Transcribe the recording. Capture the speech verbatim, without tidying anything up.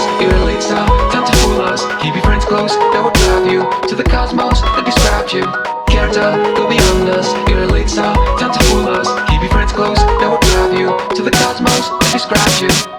you're a late star, time to fool us. Keep your friends close, that will drive you to the cosmos that described you. Character, go beyond us, you're a late star, time to fool us. Keep your friends close, that will drive you to the cosmos that describes you.